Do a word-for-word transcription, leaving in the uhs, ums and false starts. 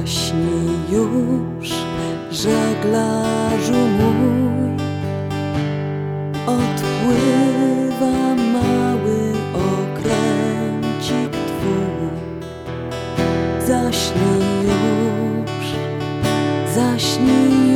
Zaśnij już, żeglarzu mój, odpływa mały okręcik twój. Zaśnij już, zaśnij